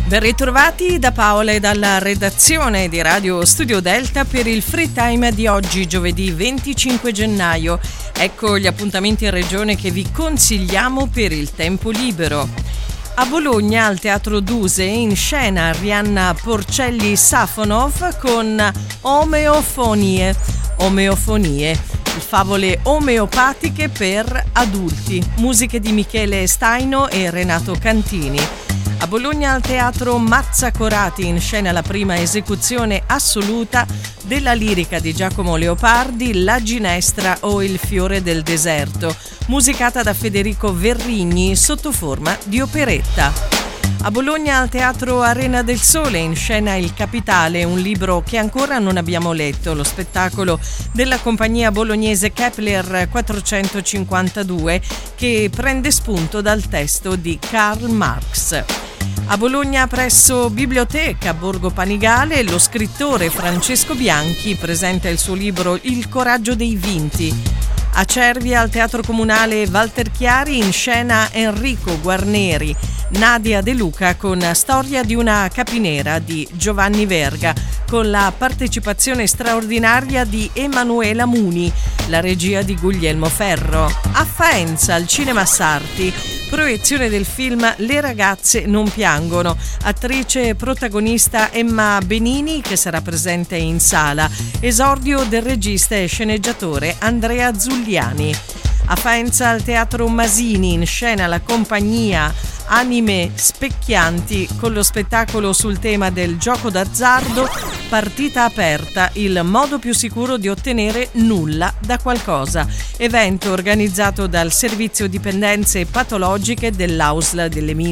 Ben ritrovati da Paola e dalla redazione di Radio Studio Delta per il Free Time di oggi, giovedì 25 gennaio. Ecco gli appuntamenti in regione che vi consigliamo per il tempo libero. A Bologna, al Teatro Duse, in scena Arianna Porcelli-Safonov con Omeofonie, favole omeopatiche per adulti, musiche di Michele Staino e Renato Cantini. A Bologna, al Teatro Mazzacorati, in scena la prima esecuzione assoluta della lirica di Giacomo Leopardi, La Ginestra o Il fiore del deserto, musicata da Federico Verrigni sotto forma di operetta. A Bologna, al Teatro Arena del Sole, in scena Il Capitale, un libro che ancora non abbiamo letto, lo spettacolo della compagnia bolognese Kepler 452 che prende spunto dal testo di Karl Marx. A Bologna, presso Biblioteca Borgo Panigale, lo scrittore Francesco Bianchi presenta il suo libro Il coraggio dei vinti. A Cervia, al Teatro Comunale Walter Chiari, in scena Enrico Guarneri, Nadia De Luca con Storia di una capinera di Giovanni Verga, con la partecipazione straordinaria di Emanuela Muni, la regia di Guglielmo Ferro. A Faenza, al Cinema Sarti, proiezione del film Le ragazze non piangono, attrice protagonista Emma Benini che sarà presente in sala, esordio del regista e sceneggiatore Andrea Zuliani. A Faenza, al Teatro Masini, in scena la compagnia Anime Specchianti con lo spettacolo sul tema del gioco d'azzardo Partita aperta, il modo più sicuro di ottenere nulla da qualcosa, evento organizzato dal Servizio Dipendenze Patologiche dell'AUSL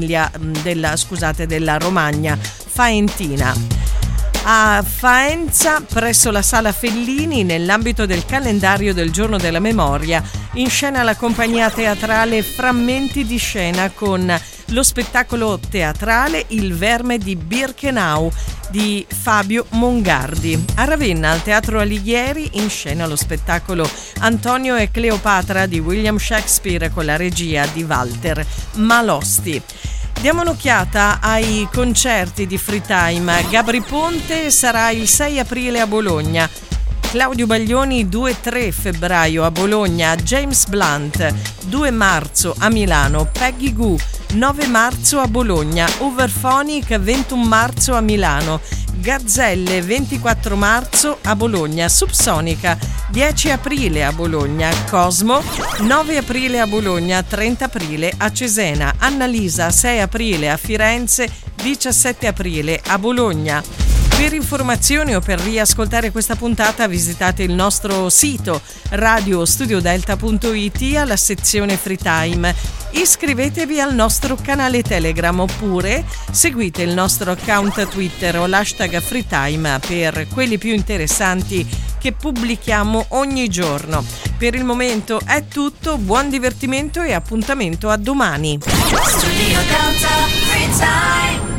della Romagna Faentina. A Faenza, presso la Sala Fellini, nell'ambito del calendario del Giorno della Memoria, in scena la compagnia teatrale Frammenti di Scena con lo spettacolo teatrale Il verme di Birkenau di Fabio Mongardi. A Ravenna, al Teatro Alighieri, in scena lo spettacolo Antonio e Cleopatra di William Shakespeare con la regia di Walter Malosti. Diamo un'occhiata ai concerti di Free Time. Gabri Ponte sarà il 6 aprile a Bologna, Claudio Baglioni 2-3 febbraio a Bologna, James Blunt 2 marzo a Milano, Peggy Goo 9 marzo a Bologna, Overphonic 21 marzo a Milano, Gazzelle 24 marzo a Bologna, Subsonica 10 aprile a Bologna, Cosmo 9 aprile a Bologna, 30 aprile a Cesena, Annalisa 6 aprile a Firenze, 17 aprile a Bologna. Per informazioni o per riascoltare questa puntata visitate il nostro sito radiostudiodelta.it alla sezione Free Time. Iscrivetevi al nostro canale Telegram oppure seguite il nostro account Twitter o l'hashtag FreeTime per quelli più interessanti che pubblichiamo ogni giorno. Per il momento è tutto, buon divertimento e appuntamento a domani. Studio Delta Free Time.